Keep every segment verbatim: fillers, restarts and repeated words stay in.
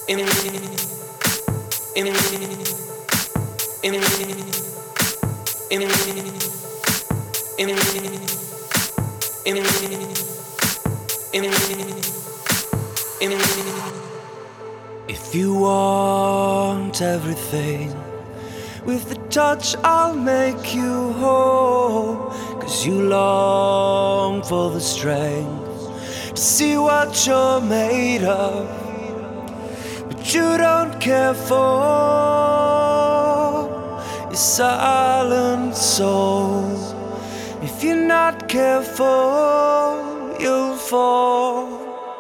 If you want everything, with a touch I'll make you whole. Cause you long for the strength to see what you're made of, but you don't care for your silent soul. If you're not careful, you'll fall.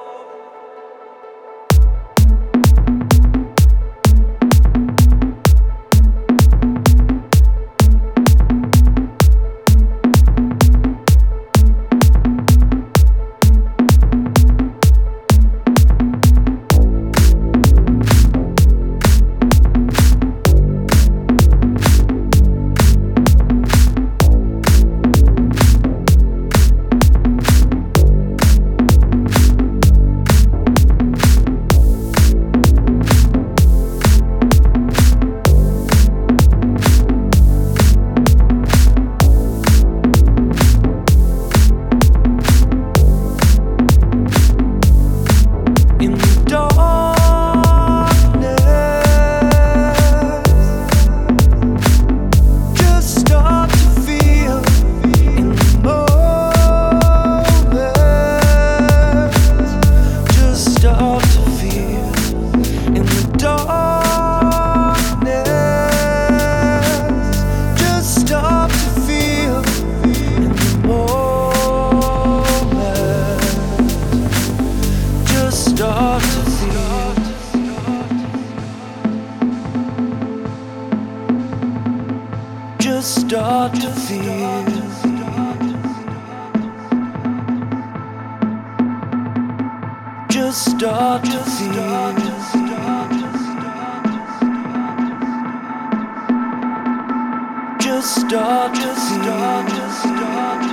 Start to feel, just start to feel, just start to feel.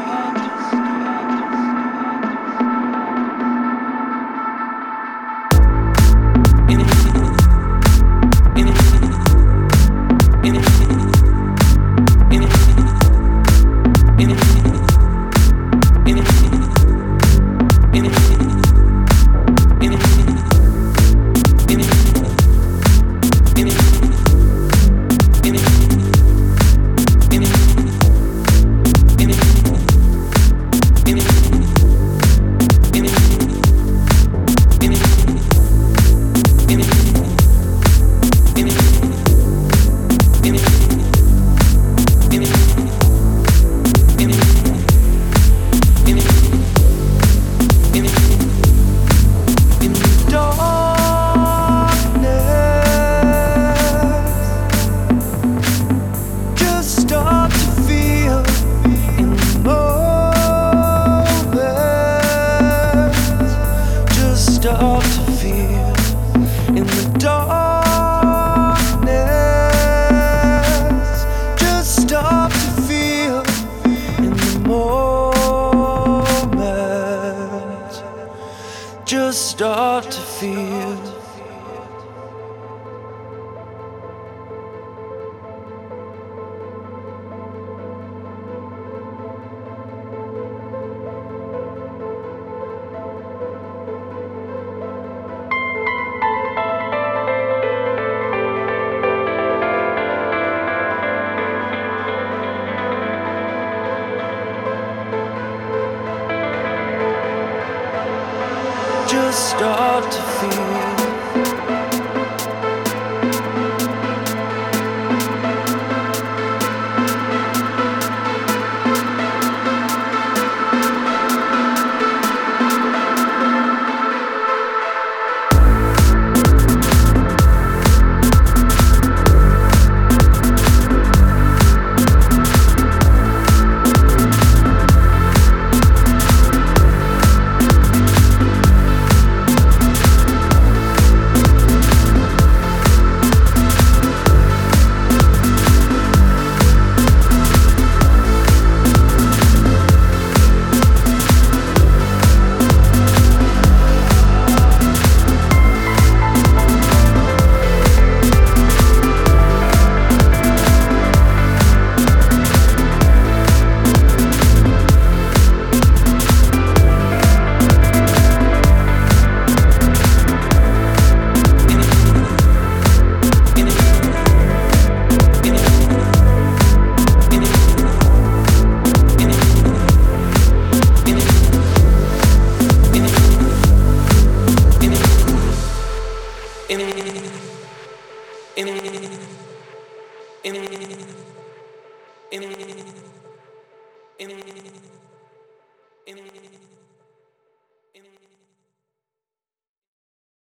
Start to feel in the darkness. Just start to feel in the moment. Just start to feel. Just start to feel. in, in, in, in.